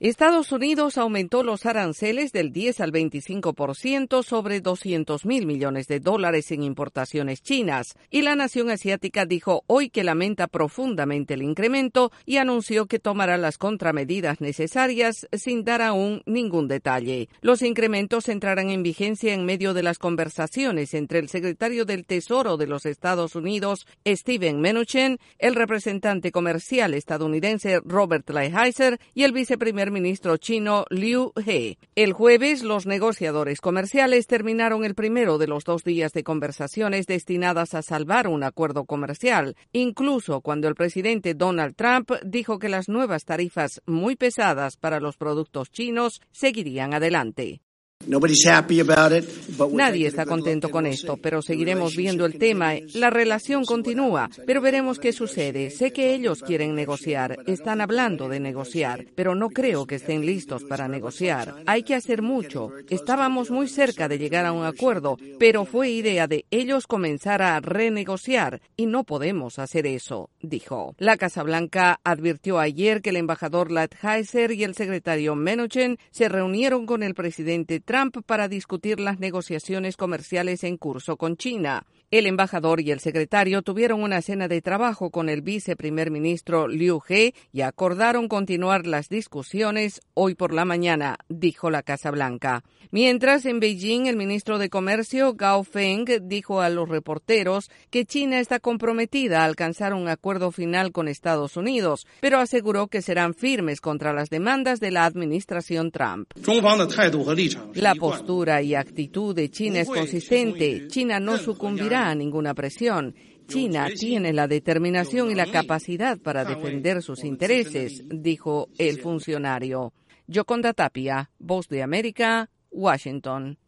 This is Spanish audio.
Estados Unidos aumentó los aranceles del 10 al 25% sobre $200.000 millones en importaciones chinas, y la nación asiática dijo hoy que lamenta profundamente el incremento y anunció que tomará las contramedidas necesarias sin dar aún ningún detalle. Los incrementos entrarán en vigencia en medio de las conversaciones entre el secretario del Tesoro de los Estados Unidos, Steven Mnuchin, el representante comercial estadounidense Robert Lighthizer y el viceprimer ministro chino Liu He. El jueves, los negociadores comerciales terminaron el primero de los 2 días de conversaciones destinadas a salvar un acuerdo comercial, incluso cuando el presidente Donald Trump dijo que las nuevas tarifas muy pesadas para los productos chinos seguirían adelante. Nadie está contento con esto, pero seguiremos viendo el tema. La relación continúa, pero veremos qué sucede. Sé que ellos quieren negociar, están hablando de negociar, pero no creo que estén listos para negociar. Hay que hacer mucho. Estábamos muy cerca de llegar a un acuerdo, pero fue idea de ellos comenzar a renegociar y no podemos hacer eso, dijo. La Casa Blanca advirtió ayer que el embajador Lighthizer y el secretario Mnuchin se reunieron con el presidente Trump para discutir las negociaciones comerciales en curso con China. El embajador y el secretario tuvieron una cena de trabajo con el viceprimer ministro Liu He y acordaron continuar las discusiones hoy por la mañana, dijo la Casa Blanca. Mientras, en Beijing, el ministro de Comercio, Gao Feng, dijo a los reporteros que China está comprometida a alcanzar un acuerdo final con Estados Unidos, pero aseguró que serán firmes contra las demandas de la administración Trump. La postura y actitud de China es consistente. China no sucumbirá a ninguna presión. China tiene la determinación y la capacidad para defender sus intereses, dijo el funcionario. Yoconda Tapia, Voz de América, Washington.